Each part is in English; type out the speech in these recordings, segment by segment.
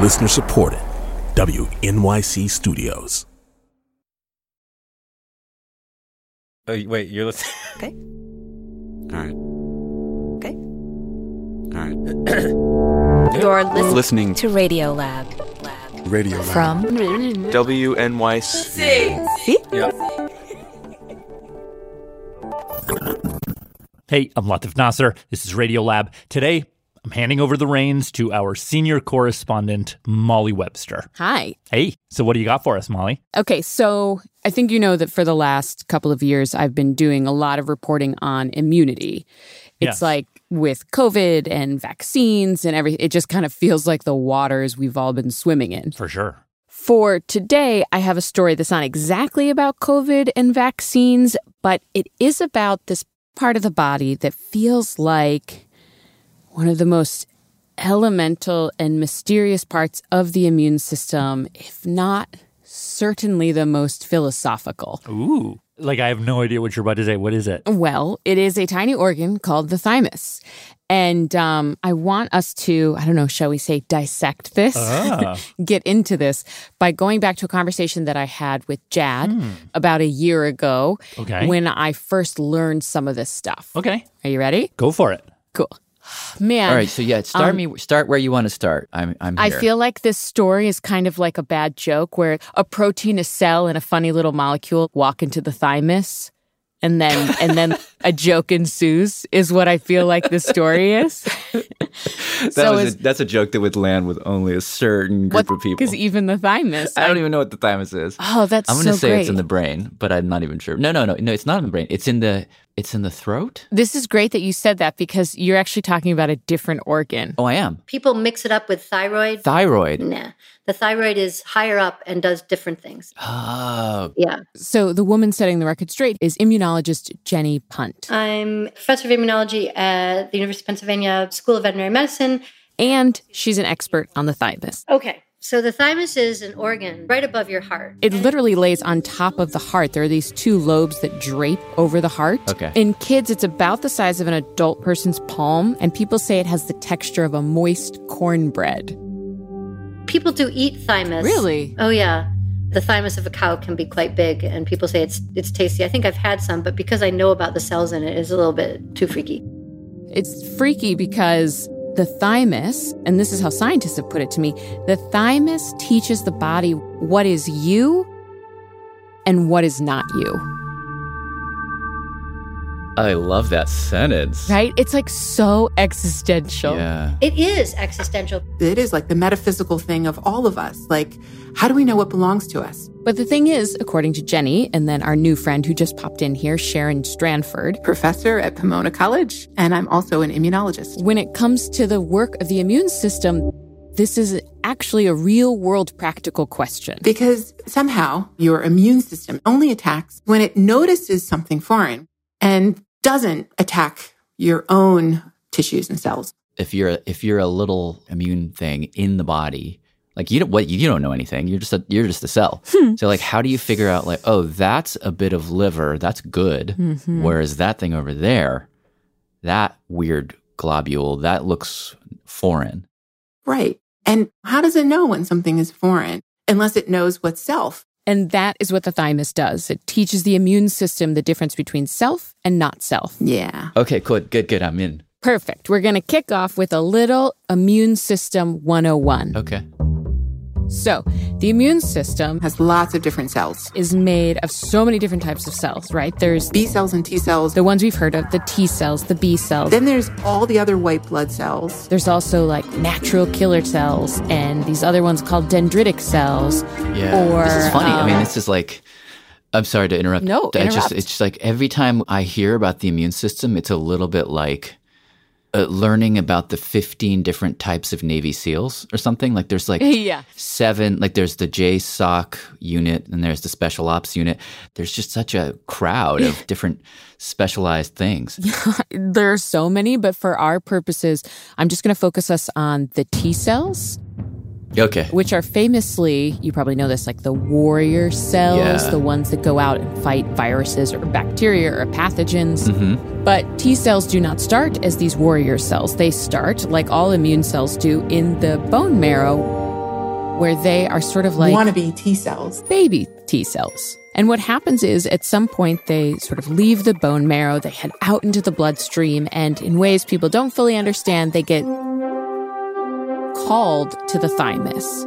Listener supported. WNYC Studios. Oh, wait, you're listening? Okay. All right. Okay. All right. You're Listening to Radio Lab. Radio Lab. From WNYC. See? Yeah. Hey, I'm Latif Nasser. This is Radio Lab. Today, I'm handing over the reins to our senior correspondent, Molly Webster. Hi. Hey, so what do you got for us, Molly? Okay, so I think you know that for the last couple of years, I've been doing a lot of reporting on immunity. It's Yes. like with COVID and vaccines and everything, it just kind of feels like the waters we've all been swimming in. For sure. For today, I have a story that's not exactly about COVID and vaccines, but it is about this part of the body that feels like one of the most elemental and mysterious parts of the immune system, if not certainly the most philosophical. Ooh. Like, I have no idea what you're about to say. What is it? Well, it is a tiny organ called the thymus. And I want us to, I don't know, shall we say dissect this? Get into this by going back to a conversation that I had with Jad about a year ago Okay. when I first learned some of this stuff. Okay. Are you ready? Go for it. Cool. Man. All right, so yeah, start where you want to start. I'm here. I feel like this story is kind of like a bad joke where a protein, a cell, and a funny little molecule walk into the thymus, and then a joke ensues. Is what I feel like the story is. That's a joke that would land with only a certain group of people. Because even the thymus. I don't even know what the thymus is. Oh, that's so I'm going to say great. it's in the brain, but I'm not even sure. No, it's not in the brain. It's in the throat. This is great that you said that because you're actually talking about a different organ. Oh, I am. People mix it up with thyroid. Thyroid. Nah. The thyroid is higher up and does different things. Oh. Yeah. So the woman setting the record straight is immunologist Jenny Punt. I'm professor of immunology at the University of Pennsylvania School of Veterinary Medicine. And she's an expert on the thymus. Okay. So the thymus is an organ right above your heart. It literally lays on top of the heart. There are these two lobes that drape over the heart. Okay. In kids, it's about the size of an adult person's palm, and people say it has the texture of a moist cornbread. People do eat thymus. Really? Oh, yeah. The thymus of a cow can be quite big, and people say it's tasty. I think I've had some, but because I know about the cells in it, it's a little bit too freaky. It's freaky because the thymus, and this is how scientists have put it to me, the thymus teaches the body what is you and what is not you. I love that sentence. Right? It's like so existential. Yeah. It is existential. It is like the metaphysical thing of all of us. Like, how do we know what belongs to us? But the thing is, according to Jenny, and then our new friend who just popped in here, Sharon Stranford, Professor at Pomona College, and I'm also an immunologist. when it comes to the work of the immune system, this is actually a real-world practical question. Because somehow your immune system only attacks when it notices something foreign and doesn't attack your own tissues and cells. If you're a little immune thing in the body, like you don't know anything. You're just a cell. So like, how do you figure out like, oh, that's a bit of liver, that's good, whereas that thing over there, that weird globule, that looks foreign. Right. And how does it know when something is foreign unless it knows what's self? And that is what the thymus does. It teaches the immune system the difference between self and not self. Yeah. Okay, good. I'm in. Perfect. We're going to kick off with a little Immune System 101. Okay. So, the immune system Has lots of different cells. is made of so many different types of cells, right? There's B cells and T cells. the ones we've heard of, the T cells, the B cells. Then there's all the other white blood cells. There's also like natural killer cells and these other ones called dendritic cells. Yeah. Or, this is funny. This is like, I'm sorry to interrupt. No, interrupt. It's just like every time I hear about the immune system, it's a little bit like learning about the 15 different types of Navy SEALs or something. Like there's like Yeah. 7, like there's the JSOC unit and there's the Special Ops unit. There's just such a crowd of different specialized things. There are so many, but for our purposes, I'm just going to focus us on the T cells, Okay. which are famously, you probably know this, like the warrior cells, Yeah. the ones that go out and fight viruses or bacteria or pathogens. Mm-hmm. But T cells do not start as these warrior cells. They start, like all immune cells do, in the bone marrow, where they are sort of like wannabe T cells. Baby T cells. And what happens is at some point they sort of leave the bone marrow, they head out into the bloodstream, and in ways people don't fully understand, they get called to the thymus.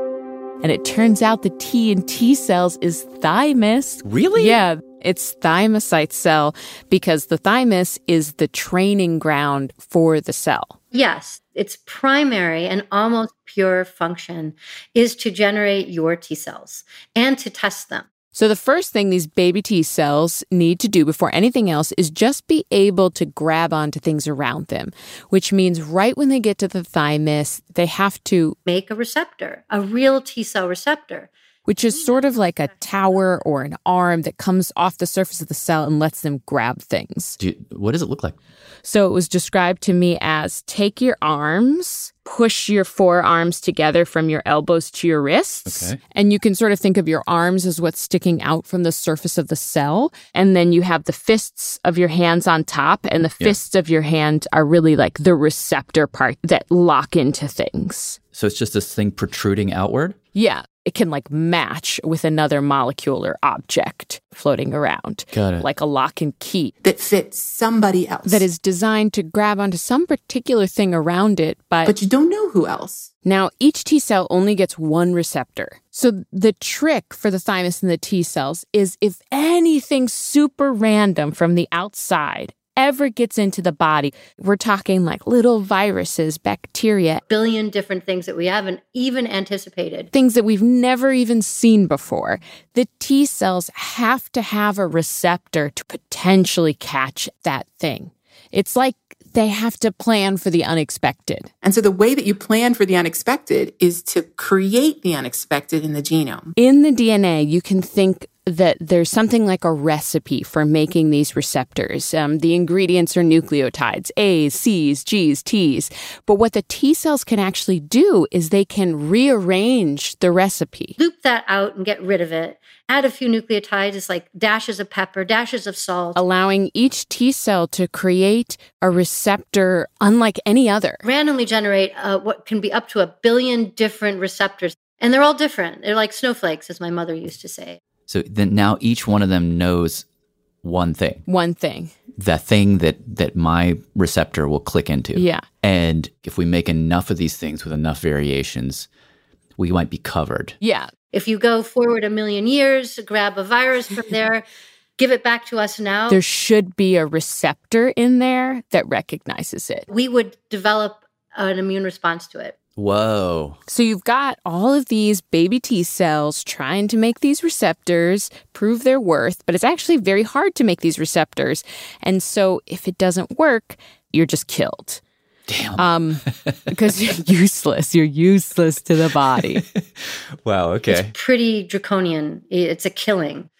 And it turns out the T in T cells is thymus. Really? Yeah, it's thymocyte cell because the thymus is the training ground for the cell. Yes, its primary and almost pure function is to generate your T cells and to test them. So the first thing these baby T cells need to do before anything else is just be able to grab onto things around them, which means right when they get to the thymus, they have to make a receptor, a real T cell receptor, which is sort of like a tower or an arm that comes off the surface of the cell and lets them grab things. What does it look like? So it was described to me as take your arms, push your forearms together from your elbows to your wrists. Okay. And you can sort of think of your arms as what's sticking out from the surface of the cell. And then you have the fists of your hands on top, and the fists of your hand are really like the receptor part that lock into things. So it's just this thing protruding outward? Yeah. It can like match with another molecule or object floating around. Got it. Like a lock and key. That fits somebody else. That is designed to grab onto some particular thing around it, but you don't know who else. Now, each T cell only gets one receptor. So the trick for the thymus and the T cells is if anything super random from the outside ever gets into the body, we're talking like little viruses, bacteria, billion different things that we haven't even anticipated, things that we've never even seen before. The T cells have to have a receptor to potentially catch that thing. It's like they have to plan for the unexpected. And so the way that you plan for the unexpected is to create the unexpected in the genome. In the DNA, you can think that there's something like a recipe for making these receptors. The ingredients are nucleotides, A's, C's, G's, T's. But what the T cells can actually do is they can rearrange the recipe. Loop that out and get rid of it. Add a few nucleotides, it's like dashes of pepper, dashes of salt. Allowing each T cell to create a receptor unlike any other. Randomly generate what can be up to 1 billion different receptors. And they're all different. They're like snowflakes, as my mother used to say. So then now each one of them knows one thing. One thing. The thing that my receptor will click into. Yeah. And if we make enough of these things with enough variations, we might be covered. Yeah. If you go forward 1 million years, grab a virus from there, give it back to us now. There should be a receptor in there that recognizes it. We would develop an immune response to it. Whoa. So you've got all of these baby T cells trying to make these receptors, prove their worth, but it's actually very hard to make these receptors. And so if it doesn't work, you're just killed. Damn. Because you're useless. You're useless to the body. Wow, okay. It's pretty draconian. It's a killing.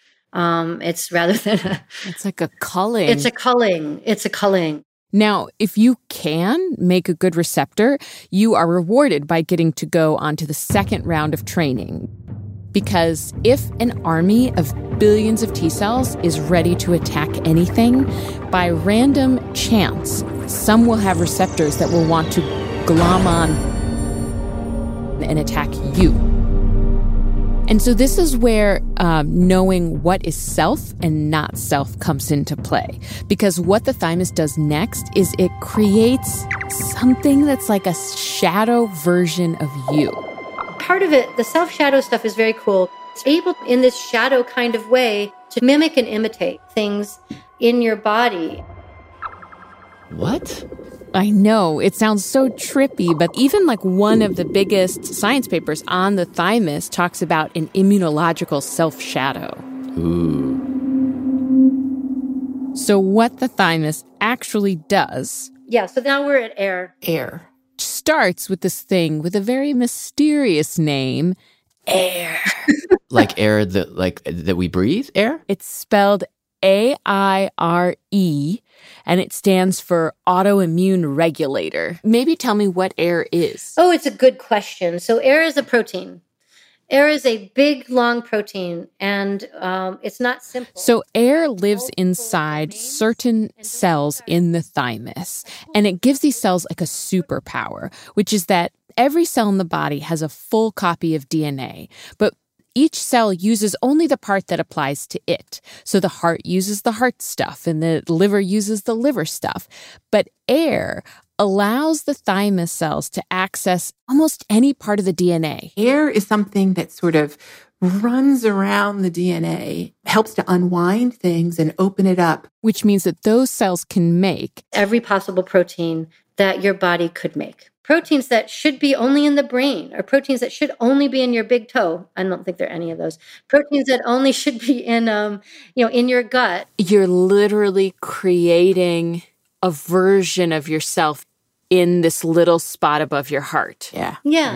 It's rather than It's like a culling. It's a culling. It's a culling. Now, if you can make a good receptor, you are rewarded by getting to go onto the second round of training. Because if an army of billions of T cells is ready to attack anything, by random chance, some will have receptors that will want to glom on and attack you. And so this is where knowing what is self and not self comes into play. Because what the thymus does next is it creates something that's like a shadow version of you. Part of it, the self-shadow stuff is very cool. It's able, in this shadow kind of way, to mimic and imitate things in your body. What? I know, it sounds so trippy, but even like one of the biggest science papers on the thymus talks about an immunological self-shadow. Ooh. So what the thymus actually does... Yeah, so now we're at air. Air. Starts with this thing with a very mysterious name, air. Like air that we breathe? Air? It's spelled AIRE, and it stands for autoimmune regulator. Maybe tell me what air is. Oh, it's a good question. So air is a protein. Air is a big, long protein, and it's not simple. So air lives inside certain cells in the thymus, and it gives these cells like a superpower, which is that Every cell in the body has a full copy of DNA, but each cell uses only the part that applies to it. So the heart uses the heart stuff and the liver uses the liver stuff. But air allows the thymus cells to access almost any part of the DNA. Air is something that sort of runs around the DNA, helps to unwind things and open it up. Which means that those cells can make every possible protein that your body could make. Proteins that should be only in the brain, or proteins that should only be in your big toe. I don't think there are any of those. Proteins that only should be in, in your gut. You're literally creating a version of yourself in this little spot above your heart. Yeah.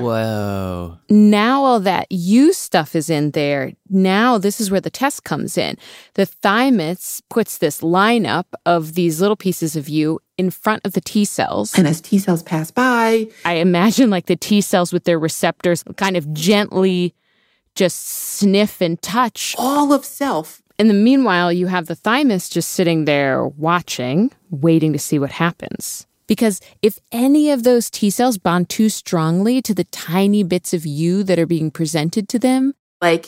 Whoa. Now all that you stuff is in there. Now this is where the test comes in. The thymus puts this lineup of these little pieces of you in front of the T cells. And as T cells pass by, I imagine like the T cells with their receptors kind of gently just sniff and touch all of self. In the meanwhile, you have the thymus just sitting there watching, waiting to see what happens. Because if any of those T cells bond too strongly to the tiny bits of you that are being presented to them, like,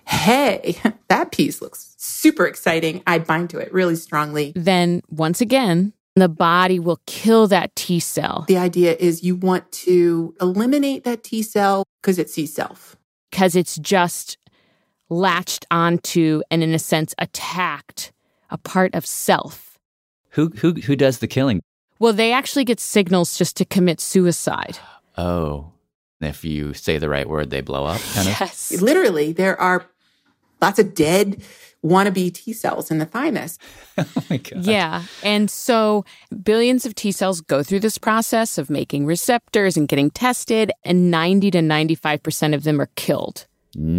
hey, that piece looks super exciting, I bind to it really strongly. Then once again, the body will kill that T cell. The idea is you want to eliminate that T cell because it sees self. Because it's just latched onto and in a sense attacked a part of self. Who does the killing? Well, they actually get signals just to commit suicide. Oh, if you say the right word, they blow up, kind of? Yes. Literally, there are lots of dead wannabe T cells in the thymus. Oh my God. Yeah. And so billions of T cells go through this process of making receptors and getting tested, and 90 to 95% of them are killed.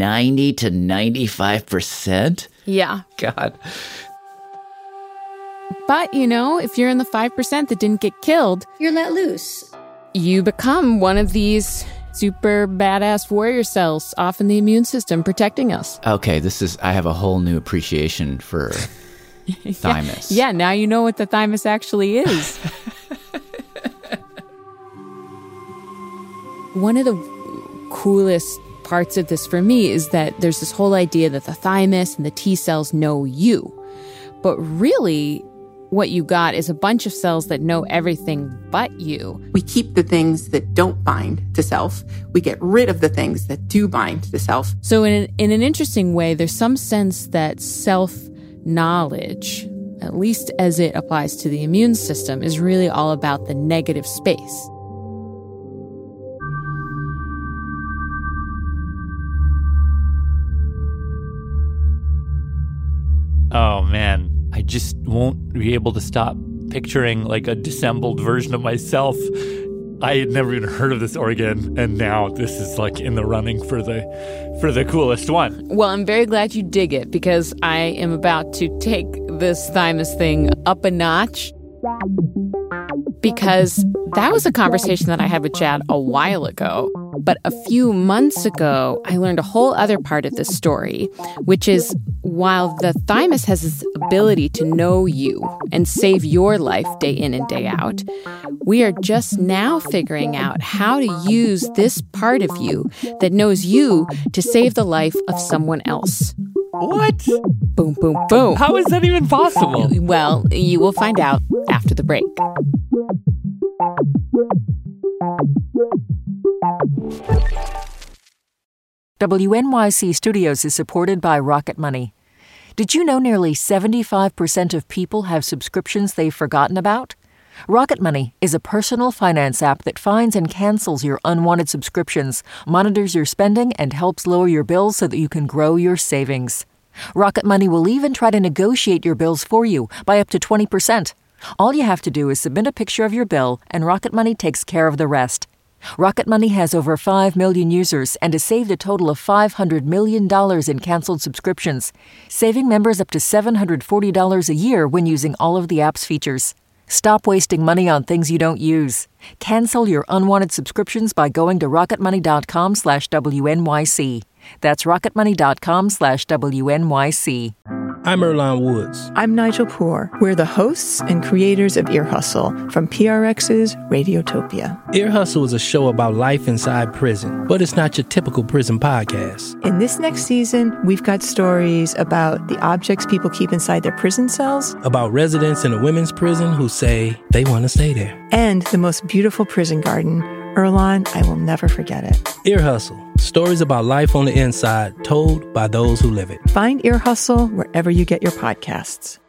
90 to 95%? Yeah. God. But, if you're in the 5% that didn't get killed, you're let loose. You become one of these super badass warrior cells off in the immune system protecting us. Okay, I have a whole new appreciation for thymus. Yeah, now you know what the thymus actually is. One of the coolest parts of this for me is that there's this whole idea that the thymus and the T cells know you. But really, what you got is a bunch of cells that know everything but you. We keep the things that don't bind to self. We get rid of the things that do bind to self. So in an interesting way, there's some sense that self-knowledge, at least as it applies to the immune system, is really all about the negative space. Oh, man. I just won't be able to stop picturing like a dissembled version of myself. I had never even heard of this organ, and now this is like in the running for the coolest one. Well, I'm very glad you dig it, because I am about to take this thymus thing up a notch. Because that was a conversation that I had with Chad a while ago. But a few months ago, I learned a whole other part of this story, which is while the thymus has this ability to know you and save your life day in and day out, we are just now figuring out how to use this part of you that knows you to save the life of someone else. What? Boom, boom, boom. How is that even possible? Well, you will find out after the break. WNYC Studios is supported by Rocket Money. Did you know nearly 75% of people have subscriptions they've forgotten about? Rocket Money is a personal finance app that finds and cancels your unwanted subscriptions, monitors your spending, and helps lower your bills so that you can grow your savings. Rocket Money will even try to negotiate your bills for you by up to 20%. All you have to do is submit a picture of your bill, and Rocket Money takes care of the rest. Rocket Money has over 5 million users and has saved a total of $500 million in canceled subscriptions, saving members up to $740 a year when using all of the app's features. Stop wasting money on things you don't use. Cancel your unwanted subscriptions by going to rocketmoney.com/WNYC. That's rocketmoney.com/WNYC. I'm Earlonne Woods. I'm Nigel Poor. We're the hosts and creators of Ear Hustle from PRX's Radiotopia. Ear Hustle is a show about life inside prison, but it's not your typical prison podcast. In this next season, we've got stories about the objects people keep inside their prison cells, about residents in a women's prison who say they want to stay there, and the most beautiful prison garden. Earlonne, I will never forget it. Ear Hustle. Stories about life on the inside told by those who live it. Find Ear Hustle wherever you get your podcasts.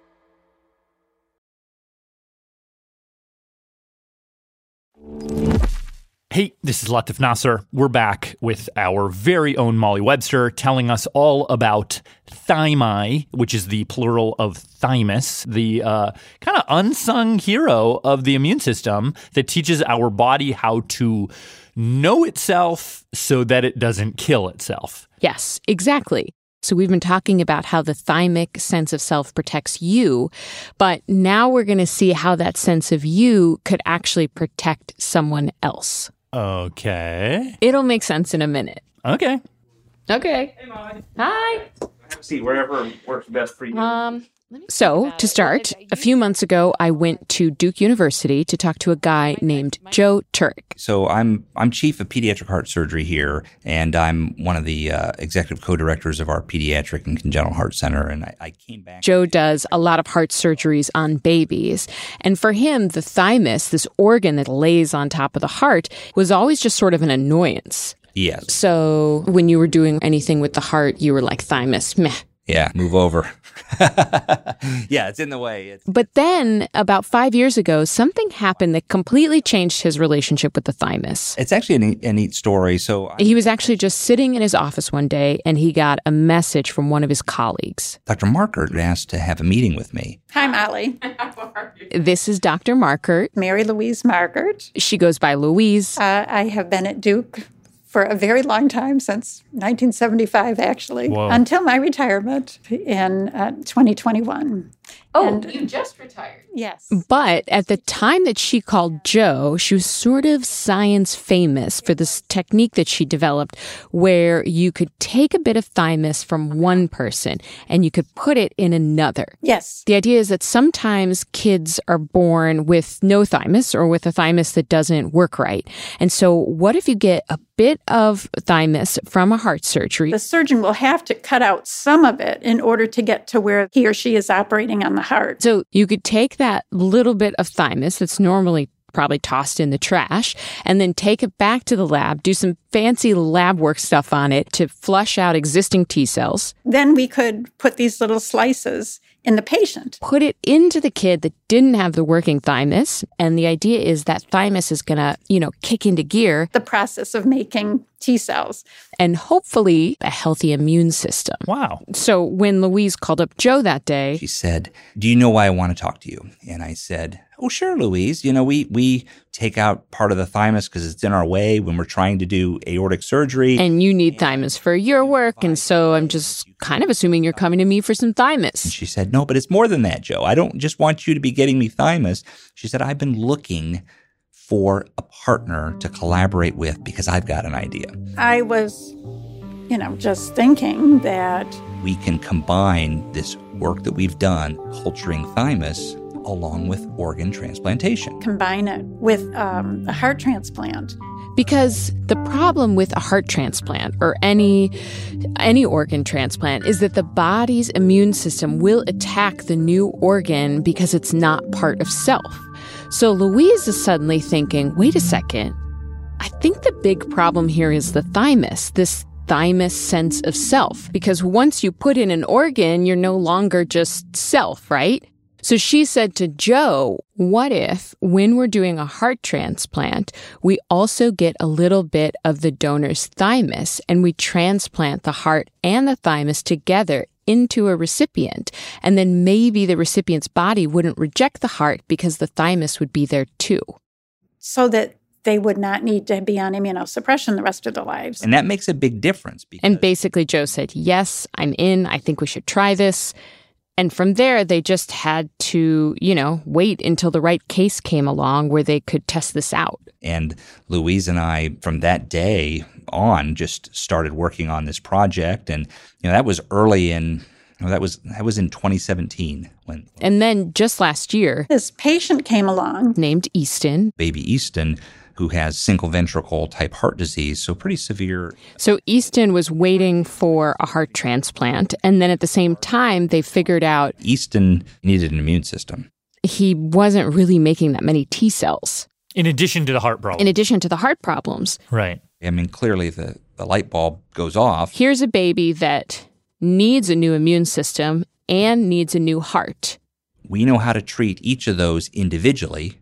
Hey, this is Latif Nasser. We're back with our very own Molly Webster telling us all about thymi, which is the plural of thymus, the kind of unsung hero of the immune system that teaches our body how to know itself so that it doesn't kill itself. Yes, exactly. So we've been talking about how the thymic sense of self protects you, but now we're going to see how that sense of you could actually protect someone else. Okay. It'll make sense in a minute. Okay. Okay. Hey, Molly. Hi. See, wherever works best for you. So, to start, a few months ago, I went to Duke University to talk to a guy named Joe Turek. So I'm chief of pediatric heart surgery here, and I'm one of the executive co-directors of our pediatric and congenital heart center. And I came back. Joe does a lot of heart surgeries on babies. And for him, the thymus, this organ that lays on top of the heart, was always just sort of an annoyance. Yes. So when you were doing anything with the heart, you were like, thymus, meh. Yeah, move over. Yeah, it's in the way. But then, about 5 years ago, something happened that completely changed his relationship with the thymus. It's actually a neat story. So he was actually just sitting in his office one day, and he got a message from one of his colleagues. Dr. Markert asked to have a meeting with me. Hi, Molly. This is Dr. Markert. Mary Louise Markert. She goes by Louise. I have been at Duke for a very long time, since 1975, actually, Whoa. Until my retirement in 2021. Oh, and you just retired. Yes. But at the time that she called Joe, she was sort of science famous for this technique that she developed where you could take a bit of thymus from one person and you could put it in another. Yes. The idea is that sometimes kids are born with no thymus or with a thymus that doesn't work right. And so what if you get a bit of thymus from a heart surgery? The surgeon will have to cut out some of it in order to get to where he or she is operating on the heart. So you could take that little bit of thymus that's normally probably tossed in the trash and then take it back to the lab, do some fancy lab work stuff on it to flush out existing T cells. Then we could put these little slices in the patient. Put it into the kid that didn't have the working thymus. And the idea is that thymus is going to, kick into gear the process of making T cells. And hopefully a healthy immune system. Wow. So when Louise called up Joe that day, She said, "Do you know why I want to talk to you?" And I said, "Oh, sure, Louise. We take out part of the thymus because it's in our way when we're trying to do aortic surgery. And you need thymus for your work. And so I'm just kind of assuming you're coming to me for some thymus." And she said, "No, but it's more than that, Joe. I don't just want you to be getting me thymus." She said, "I've been looking for a partner to collaborate with because I've got an idea." I was, just thinking that we can combine this work that we've done, culturing thymus, along with organ transplantation. Combine it with a heart transplant. Because the problem with a heart transplant or any organ transplant is that the body's immune system will attack the new organ because it's not part of self. So Louise is suddenly thinking, wait a second, I think the big problem here is the thymus, this thymus sense of self. Because once you put in an organ, you're no longer just self, right? So she said to Joe, what if when we're doing a heart transplant, we also get a little bit of the donor's thymus and we transplant the heart and the thymus together into a recipient, and then maybe the recipient's body wouldn't reject the heart because the thymus would be there too. So that they would not need to be on immunosuppression the rest of their lives. And that makes a big difference. And basically Joe said, yes, I'm in. I think we should try this. And from there, they just had to, wait until the right case came along where they could test this out. And Louise and I, from that day on, just started working on this project. And, that was early in No, that was in 2017 when. And then just last year, this patient came along named Easton. Baby Easton, who has single ventricle type heart disease, so pretty severe. So Easton was waiting for a heart transplant, and then at the same time, they figured out Easton needed an immune system. He wasn't really making that many T cells. In addition to the heart problem. In addition to the heart problems. Right. I mean, clearly the light bulb goes off. Here's a baby that needs a new immune system and needs a new heart. We know how to treat each of those individually,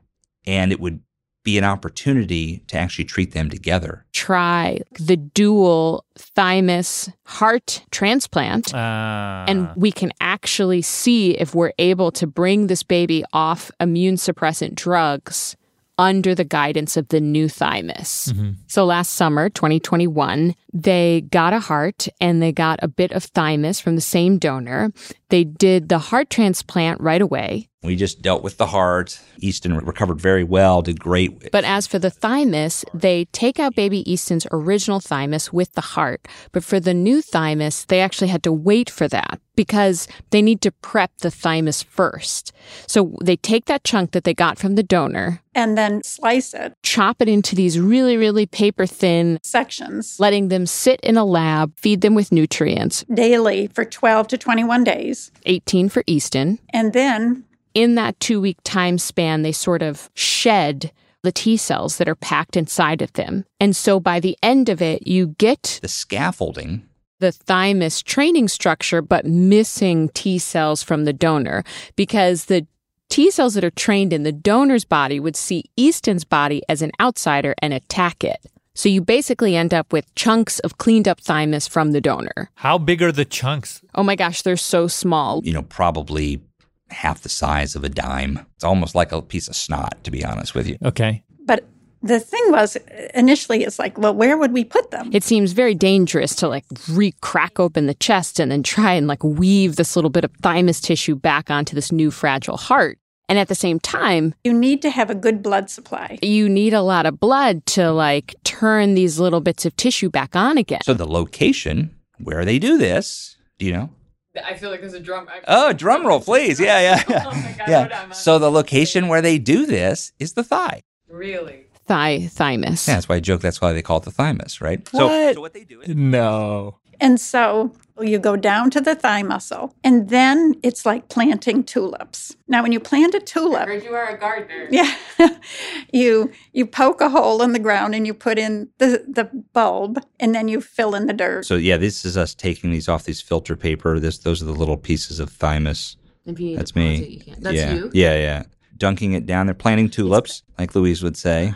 and it would be an opportunity to actually treat them together. Try the dual thymus heart transplant, and we can actually see if we're able to bring this baby off immune suppressant drugs under the guidance of the new thymus. Mm-hmm. So last summer, 2021, they got a heart and they got a bit of thymus from the same donor. They did the heart transplant right away. We just dealt with the heart. Easton recovered very well, did great. But as for the thymus, they take out baby Easton's original thymus with the heart. But for the new thymus, they actually had to wait for that because they need to prep the thymus first. So they take that chunk that they got from the donor and then slice it, chop it into these really, really paper-thin sections, letting them sit in a lab, feed them with nutrients daily for 12 to 21 days. 18 for Easton. And then in that 2-week time span, they sort of shed the T cells that are packed inside of them. And so by the end of it, you get the scaffolding, the thymus training structure, but missing T cells from the donor, because the T cells that are trained in the donor's body would see Easton's body as an outsider and attack it. So you basically end up with chunks of cleaned up thymus from the donor. How big are the chunks? Oh my gosh, they're so small. Probably half the size of a dime. It's almost like a piece of snot, to be honest with you. Okay. But the thing was, initially, it's like, well, where would we put them? It seems very dangerous to crack open the chest and then try and weave this little bit of thymus tissue back onto this new fragile heart. And at the same time, you need to have a good blood supply. You need a lot of blood to turn these little bits of tissue back on again. So the location where they do this, do you know? I feel like there's a drum. Oh, drum roll, please. Yeah. Oh my God, yeah. So the location where they do this is the thigh. Really? Thymus. Yeah, that's why I joke. That's why they call it the thymus, right? What? So what they do is... No. And so you go down to the thigh muscle, and then it's like planting tulips. Now, when you plant a tulip... I heard you are a gardener. Yeah. you poke a hole in the ground, and you put in the bulb, and then you fill in the dirt. So, yeah, this is us taking these off these filter paper. Those are the little pieces of thymus. That's me. That's you? Yeah. Dunking it down. They're planting tulips, like Louise would say.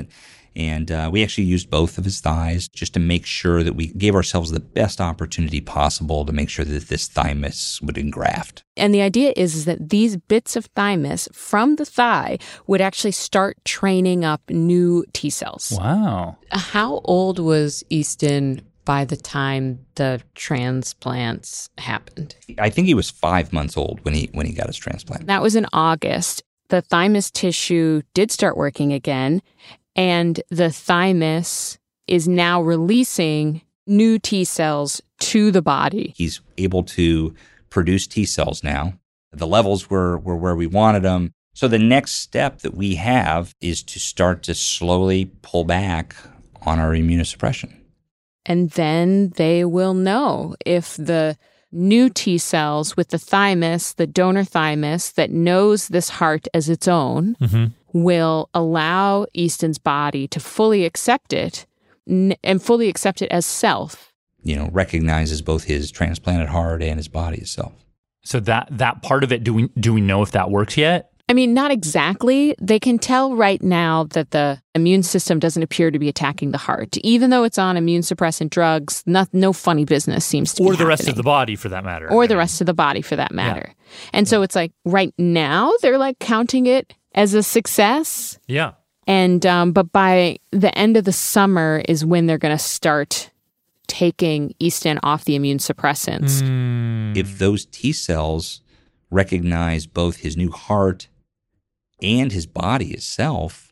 And we actually used both of his thighs just to make sure that we gave ourselves the best opportunity possible to make sure that this thymus would engraft. And the idea is that these bits of thymus from the thigh would actually start training up new T cells. Wow. How old was Easton by the time the transplants happened? I think he was 5 months old when he got his transplant. That was in August. The thymus tissue did start working again. And the thymus is now releasing new T cells to the body. He's able to produce T cells now. The levels were where we wanted them. So the next step that we have is to start to slowly pull back on our immunosuppression. And then they will know if the new T cells with the thymus, the donor thymus that knows this heart as its own, will allow Easton's body to fully accept it and fully accept it as self. Recognizes both his transplanted heart and his body itself. So that part of it, do we know if that works yet? I mean, not exactly. They can tell right now that the immune system doesn't appear to be attacking the heart. Even though it's on immune suppressant drugs, no funny business seems to be happening. Or the rest of the body, for that matter. Or the rest of the body, for that matter. Yeah. And so it's right now, they're counting it as a success. Yeah. And but by the end of the summer is when they're going to start taking Easton off the immune suppressants. If those T cells recognize both his new heart and his body itself,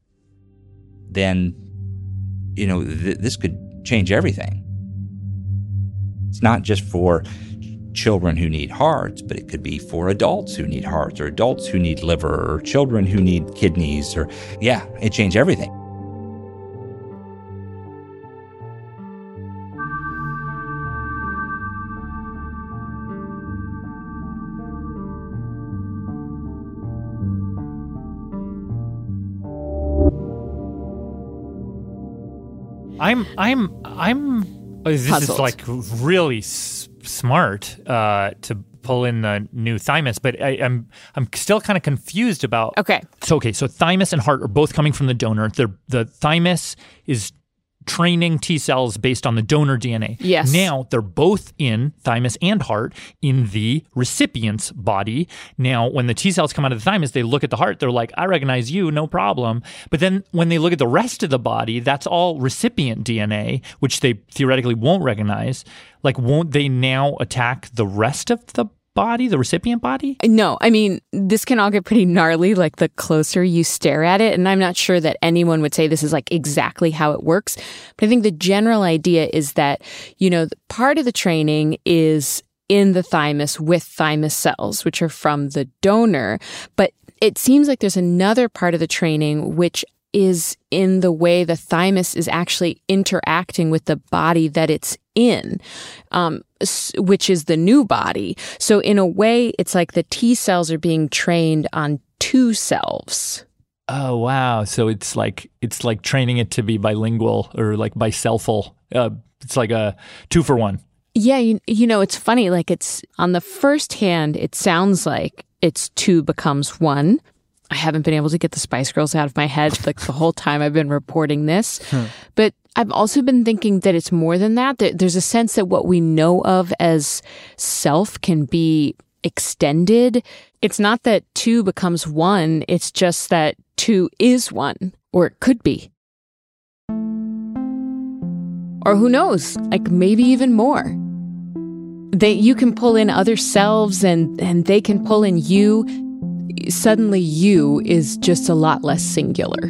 then, this could change everything. It's not just for children who need hearts, but it could be for adults who need hearts, or adults who need liver, or children who need kidneys, or it changed everything. This puzzled. is like really smart to pull in the new thymus, but I'm still kind of confused about. Okay. So thymus and heart are both coming from the donor. The thymus is training T cells based on the donor DNA. Yes. Now they're both in thymus and heart in the recipient's body. Now, when the T cells come out of the thymus, they look at the heart. They're like, I recognize you, no problem. But then when they look at the rest of the body, that's all recipient DNA, which they theoretically won't recognize. Like, won't they now attack the rest of the body, the recipient body? No, I mean, this can all get pretty gnarly, like the closer you stare at it. And I'm not sure that anyone would say this is like exactly how it works. But I think the general idea is that, part of the training is in the thymus with thymus cells, which are from the donor. But it seems like there's another part of the training which is in the way the thymus is actually interacting with the body that it's in, which is the new body. So in a way, it's like the T cells are being trained on two selves. Oh, wow. So it's like training it to be bilingual or like biselfal. It's like a 2-for-1. Yeah, it's funny. Like, it's on the first hand, it sounds like it's 2 becomes 1. I haven't been able to get the Spice Girls out of my head like the whole time I've been reporting this. But I've also been thinking that it's more than that. There's a sense that what we know of as self can be extended. It's not that 2 becomes 1. It's just that 2 is 1, or it could be. Or who knows, like maybe even more. You can pull in other selves and they can pull in you. Suddenly you is just a lot less singular.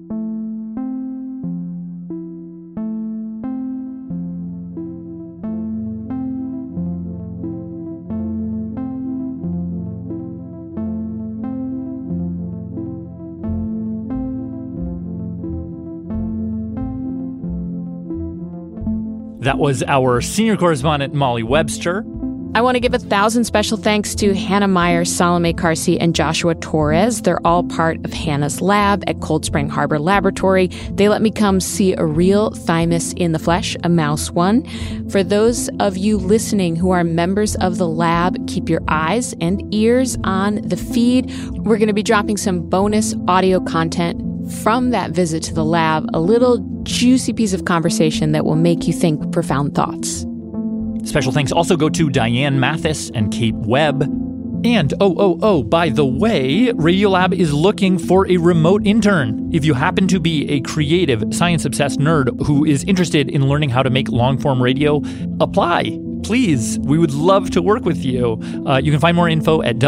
That was our senior correspondent, Molly Webster. I want to give 1,000 special thanks to Hannah Meyer, Salome Carsey, and Joshua Torres. They're all part of Hannah's lab at Cold Spring Harbor Laboratory. They let me come see a real thymus in the flesh, a mouse one. For those of you listening who are members of the lab, keep your eyes and ears on the feed. We're going to be dropping some bonus audio content from that visit to the lab, a little juicy piece of conversation that will make you think profound thoughts. Special thanks also go to Diane Mathis and Kate Webb. And, by the way, Radiolab is looking for a remote intern. If you happen to be a creative, science-obsessed nerd who is interested in learning how to make long-form radio, apply. Please, we would love to work with you. You can find more info at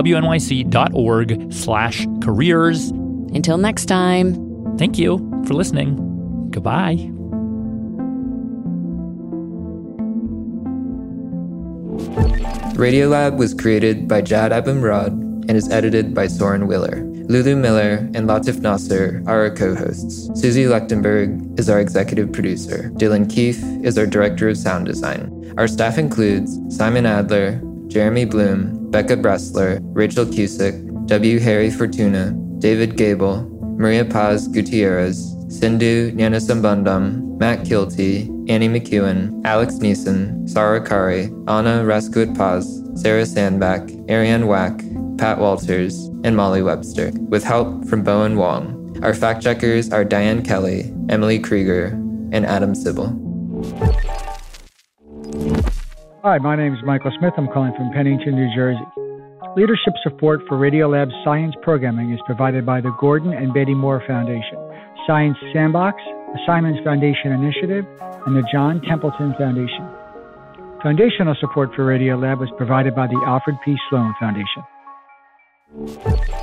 wnyc.org/careers. Until next time. Thank you for listening. Goodbye. Radiolab was created by Jad Abumrad and is edited by Soren Willer. Lulu Miller and Latif Nasser are our co-hosts. Susie Lechtenberg is our executive producer. Dylan Keefe is our director of sound design. Our staff includes Simon Adler, Jeremy Bloom, Becca Bressler, Rachel Cusick, W. Harry Fortuna, David Gable, Maria Paz Gutierrez, Sindhu Nyanasambandam, Matt Kilty, Annie McEwen, Alex Neeson, Sarah Kari, Anna Raskuit Paz, Sarah Sandback, Ariane Wack, Pat Walters, and Molly Webster, with help from Bowen Wong. Our fact checkers are Diane Kelly, Emily Krieger, and Adam Sybil. Hi, my name is Michael Smith. I'm calling from Pennington, New Jersey. Leadership support for Radiolab's science programming is provided by the Gordon and Betty Moore Foundation, Science Sandbox, the Simons Foundation Initiative, and the John Templeton Foundation. Foundational support for Radiolab was provided by the Alfred P. Sloan Foundation.